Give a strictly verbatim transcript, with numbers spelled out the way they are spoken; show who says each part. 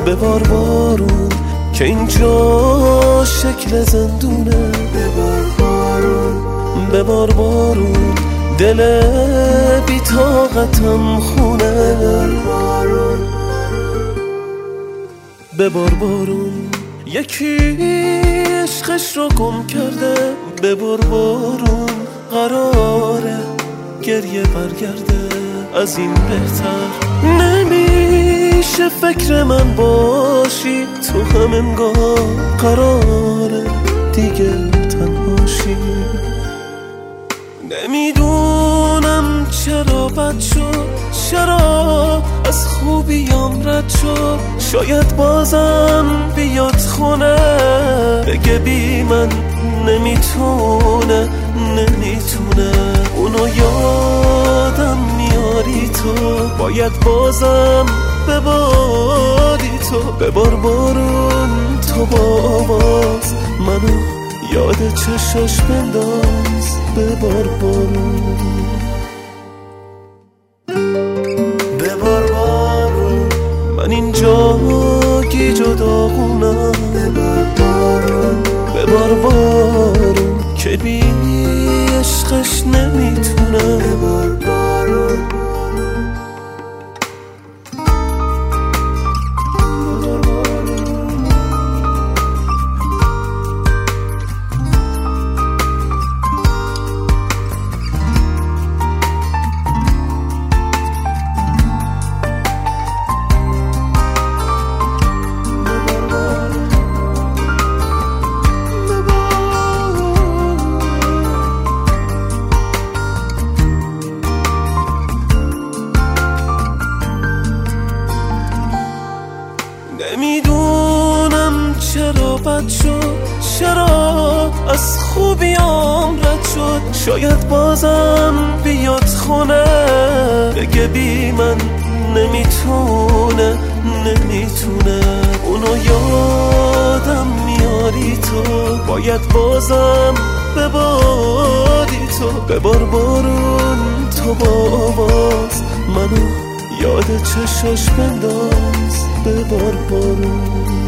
Speaker 1: ببار بارون که اینجا شکل زندونه. ببار بارون ببار بارون دل بی طاقتم خونه. ببار بارون یکی عشقش رو گم کرده. ببار بارون قراره گریه برگرده. از این بهتر نمیشه فکر من باشی تو هم انگار قراره دیگه تنهاشی. نمیدونم چرا بد شد، چرا از خوبیام رد شد. شاید بازم بیاد خونه بگه بی من نمیتونه نمیتونه. اونو یادم میاری تو، باید بازم بباری تو. ببار بارون تو باز منو یاد چشاش بنداز. ببار بارون ببار بارون من اینجا گیج و داغونم. ببار بارون ببار بارون که بی عشقش نمیتونم. ببار بارون نمیدونم چرا بد شد، چرا از خوبیام رد شد. شاید بازم بیاد خونه بگه بی من نمیتونه نمیتونه. اونو یادم میاری تو، باید بازم بباری تو. ببار بارون تو باز منو یاد چشاش بنداز. ببار بارون